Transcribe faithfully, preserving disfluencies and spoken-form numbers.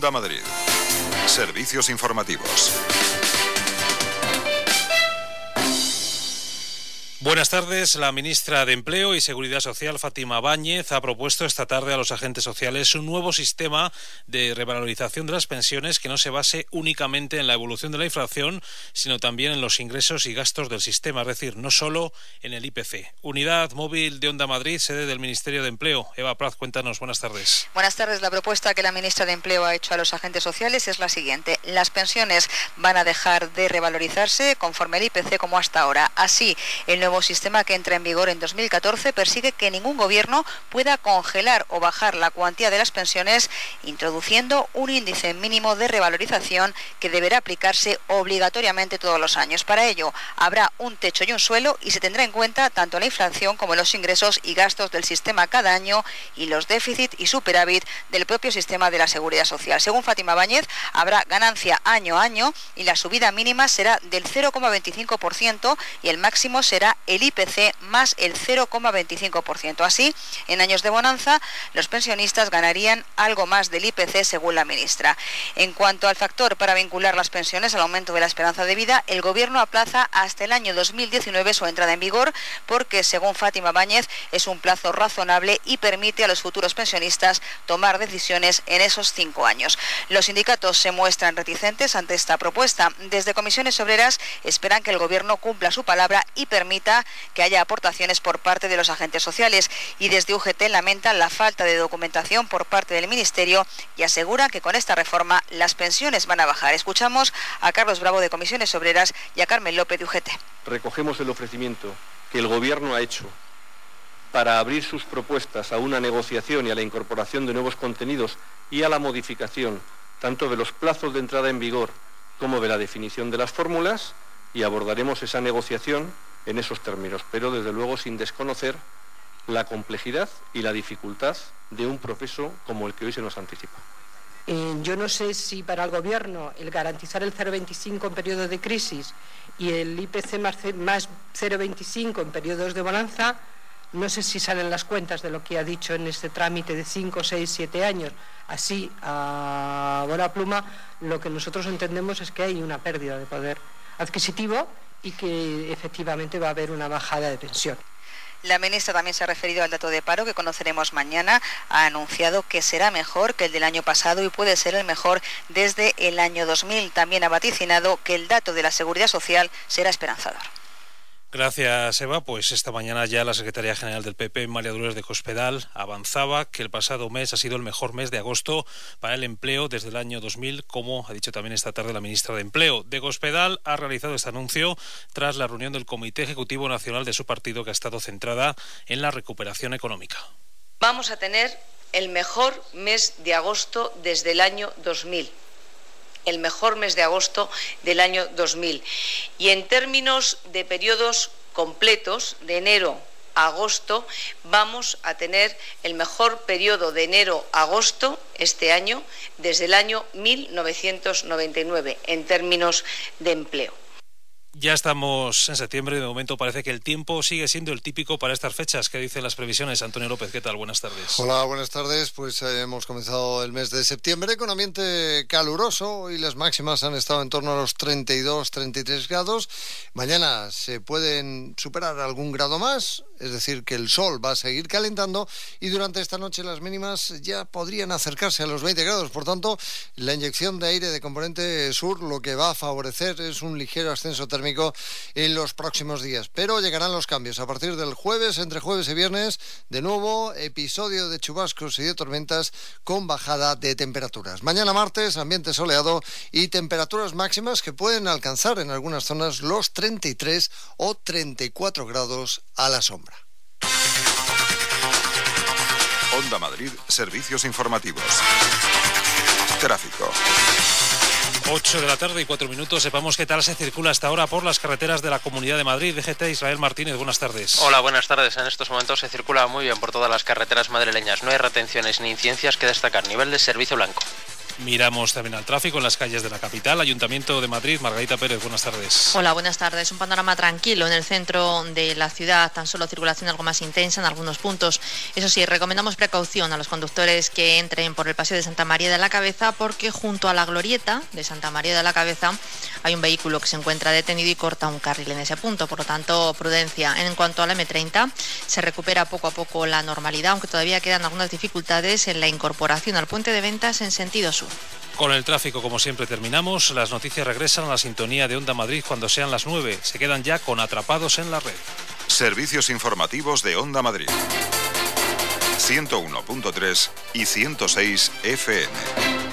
Onda Madrid. Servicios informativos. Buenas tardes. La ministra de Empleo y Seguridad Social, Fátima Báñez, ha propuesto esta tarde a los agentes sociales un nuevo sistema de revalorización de las pensiones que no se base únicamente en la evolución de la inflación, sino también en los ingresos y gastos del sistema, es decir, no solo en el I P C. Unidad móvil de Onda Madrid, sede del Ministerio de Empleo. Eva Praz, cuéntanos. Buenas tardes. Buenas tardes. La propuesta que la ministra de Empleo ha hecho a los agentes sociales es la siguiente. Las pensiones van a dejar de revalorizarse conforme el I P C como hasta ahora. Así, el nuevo sistema que entra en vigor en dos mil catorce persigue que ningún gobierno pueda congelar o bajar la cuantía de las pensiones, introduciendo un índice mínimo de revalorización que deberá aplicarse obligatoriamente todos los años. Para ello, habrá un techo y un suelo y se tendrá en cuenta tanto la inflación como los ingresos y gastos del sistema cada año y los déficit y superávit del propio sistema de la Seguridad Social. Según Fátima Báñez, habrá ganancia año a año y la subida mínima será del cero coma veinticinco por ciento y el máximo será el I P C más el cero coma veinticinco por ciento. Así, en años de bonanza, los pensionistas ganarían algo más del I P C, según la ministra. En cuanto al factor para vincular las pensiones al aumento de la esperanza de vida, el Gobierno aplaza hasta el año dos mil diecinueve su entrada en vigor porque, según Fátima Báñez, es un plazo razonable y permite a los futuros pensionistas tomar decisiones en esos cinco años. Los sindicatos se muestran reticentes ante esta propuesta. Desde Comisiones Obreras esperan que el Gobierno cumpla su palabra y permita que haya aportaciones por parte de los agentes sociales, y desde U G T lamentan la falta de documentación por parte del Ministerio y aseguran que con esta reforma las pensiones van a bajar. Escuchamos a Carlos Bravo de Comisiones Obreras y a Carmen López de U G T. Recogemos el ofrecimiento que el Gobierno ha hecho para abrir sus propuestas a una negociación y a la incorporación de nuevos contenidos y a la modificación tanto de los plazos de entrada en vigor como de la definición de las fórmulas, y abordaremos esa negociación en esos términos, pero desde luego sin desconocer la complejidad y la dificultad de un proceso como el que hoy se nos anticipa. Eh, yo no sé si para el Gobierno el garantizar el cero coma veinticinco en periodos de crisis y el I P C más, más cero coma veinticinco en periodos de bonanza, no sé si salen las cuentas de lo que ha dicho en este trámite de cinco, seis, siete años. Así, a bola pluma, lo que nosotros entendemos es que hay una pérdida de poder adquisitivo y que efectivamente va a haber una bajada de pensión. La ministra también se ha referido al dato de paro que conoceremos mañana. Ha anunciado que será mejor que el del año pasado y puede ser el mejor desde el año dos mil. También ha vaticinado que el dato de la Seguridad Social será esperanzador. Gracias, Eva. Pues esta mañana ya la secretaria general del P P, María Dolores de Cospedal, avanzaba que el pasado mes ha sido el mejor mes de agosto para el empleo desde el año dos mil, como ha dicho también esta tarde la ministra de Empleo. De Cospedal ha realizado este anuncio tras la reunión del Comité Ejecutivo Nacional de su partido, que ha estado centrada en la recuperación económica. Vamos a tener el mejor mes de agosto desde el año dos mil. El mejor mes de agosto del año dos mil. Y en términos de periodos completos, de enero a agosto, vamos a tener el mejor periodo de enero a agosto este año desde el año mil novecientos noventa y nueve en términos de empleo. Ya estamos en septiembre y de momento parece que el tiempo sigue siendo el típico para estas fechas. ¿Qué dicen las previsiones? Antonio López, ¿qué tal? Buenas tardes. Hola, buenas tardes. Pues eh, hemos comenzado el mes de septiembre con ambiente caluroso y las máximas han estado en torno a los treinta y dos, treinta y tres grados. Mañana se pueden superar algún grado más, es decir, que el sol va a seguir calentando y durante esta noche las mínimas ya podrían acercarse a los veinte grados. Por tanto, la inyección de aire de componente sur lo que va a favorecer es un ligero ascenso térmico en los próximos días, pero llegarán los cambios a partir del jueves. Entre jueves y viernes, de nuevo episodio de chubascos y de tormentas con bajada de temperaturas. Mañana martes, ambiente soleado y temperaturas máximas que pueden alcanzar en algunas zonas los treinta y tres o treinta y cuatro grados a la sombra. Onda Madrid, servicios informativos. Tráfico. ocho de la tarde y cuatro minutos. Sepamos qué tal se circula hasta ahora por las carreteras de la Comunidad de Madrid. D G T, Israel Martínez, buenas tardes. Hola, buenas tardes. En estos momentos se circula muy bien por todas las carreteras madrileñas. No hay retenciones ni incidencias que destacar. Nivel de servicio blanco. Miramos también al tráfico en las calles de la capital. Ayuntamiento de Madrid, Margarita Pérez, buenas tardes. Hola, buenas tardes. Un panorama tranquilo en el centro de la ciudad, tan solo circulación algo más intensa en algunos puntos. Eso sí, recomendamos precaución a los conductores que entren por el paseo de Santa María de la Cabeza, porque junto a la glorieta de Santa María de la Cabeza hay un vehículo que se encuentra detenido y corta un carril en ese punto. Por lo tanto, prudencia. En cuanto a la eme treinta, se recupera poco a poco la normalidad, aunque todavía quedan algunas dificultades en la incorporación al puente de Ventas en sentido sur. Con el tráfico, como siempre, terminamos. Las noticias regresan a la sintonía de Onda Madrid cuando sean las nueve. Se quedan ya con Atrapados en la Red. Servicios informativos de Onda Madrid. ciento uno punto tres y ciento seis efe eme.